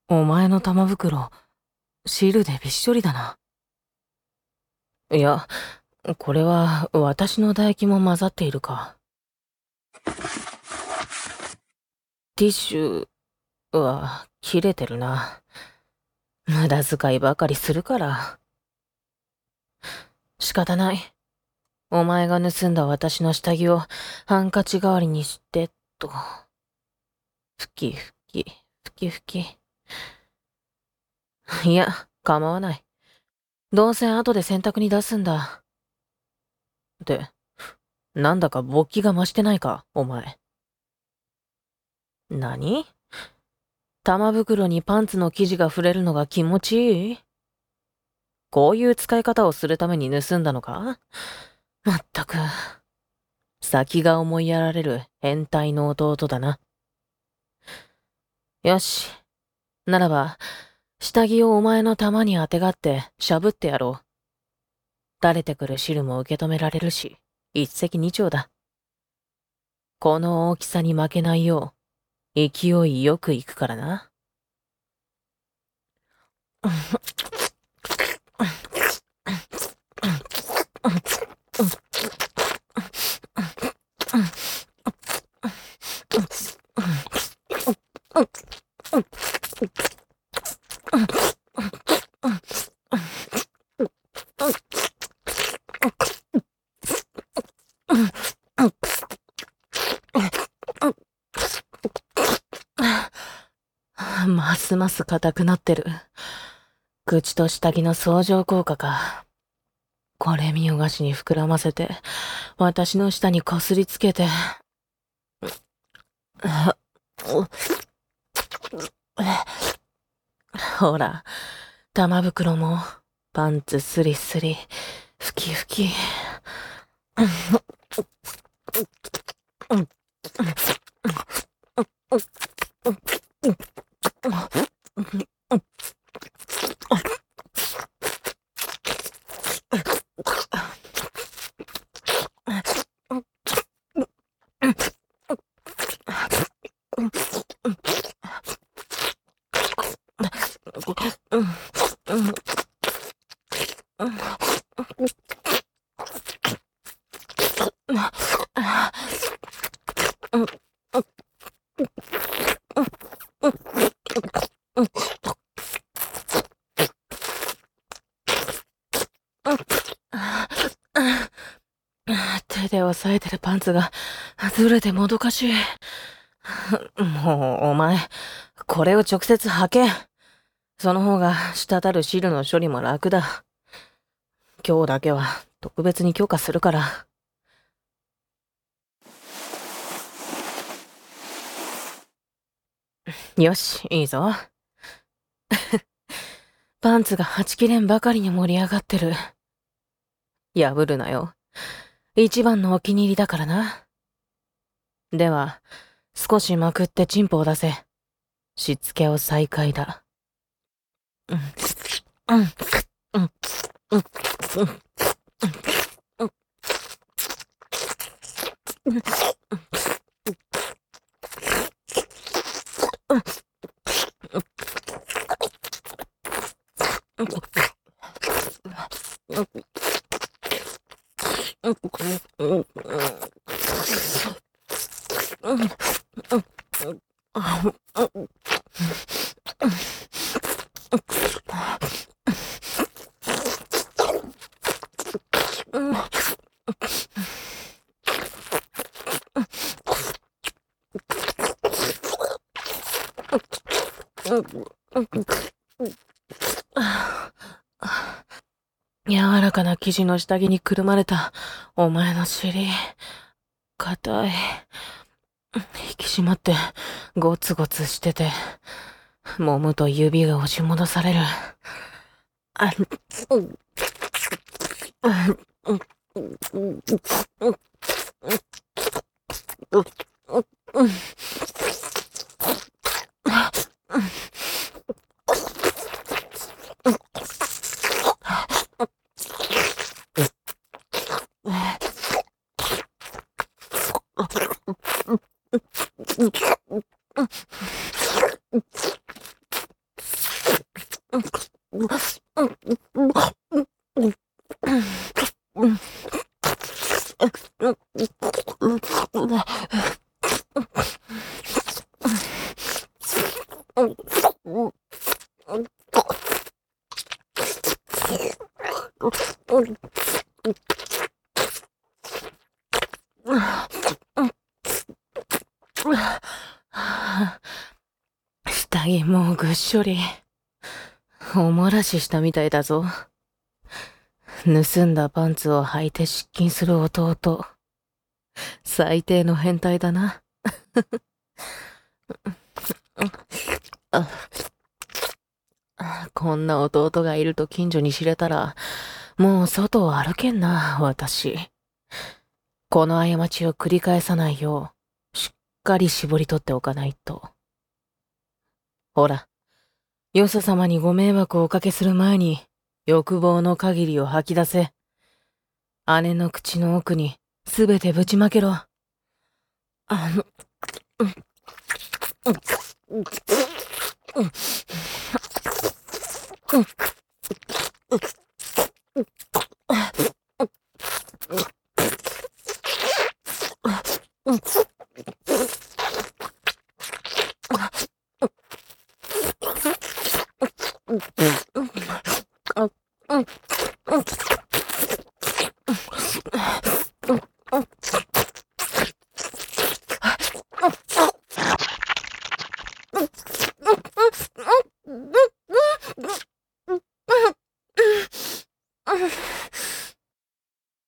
お前の玉袋、汁でびっしょりだな。いや、これは私の唾液も混ざっているか。ティッシュは切れてるな。無駄遣いばかりするから。仕方ない。お前が盗んだ私の下着をハンカチ代わりにして、と。ふきふき、ふきふき。いや、構わない。どうせ後で洗濯に出すんだ。で、なんだか勃起が増してないか、お前。何？玉袋にパンツの生地が触れるのが気持ちいい？こういう使い方をするために盗んだのか？まったく。先が思いやられる変態の弟だな。よし。ならば、下着をお前の玉にあてがってしゃぶってやろう。垂れてくる汁も受け止められるし、一石二鳥だ。この大きさに負けないよう、勢いよくいくからな。ますます硬くなってる。口と下着の相乗効果か。これ見よがしに膨らませて、私の舌にこすりつけて。ほら、玉袋も、パンツスリスリ、ふきふき。手で押さえてるパンツがずれてもどかしい。もう、お前、これを直接履け。その方が滴る汁の処理も楽だ。今日だけは特別に許可するから。よし、いいぞ。パンツがはちきれんばかりに盛り上がってる。破るなよ。一番のお気に入りだからな。では、少しまくってチンポを出せ。しつけを再開だ。うん、うん、うん、うん、うん、柔らかな生地の下着にくるまれたお前の尻。硬い。引き締まってゴツゴツしてて、揉むと指が押し戻される。あ、うん、うん、うん、 下着もうぐっしょり。お漏らししたみたいだぞ。盗んだパンツを履いて失禁する弟。最低の変態だな。こんな弟がいると近所に知れたら、もう外を歩けんな、私。この過ちを繰り返さないよう、しっかり絞り取っておかないと。ほら、よそ様にご迷惑をおかけする前に、欲望の限りを吐き出せ。姉の口の奥に、すべてぶちまけろ。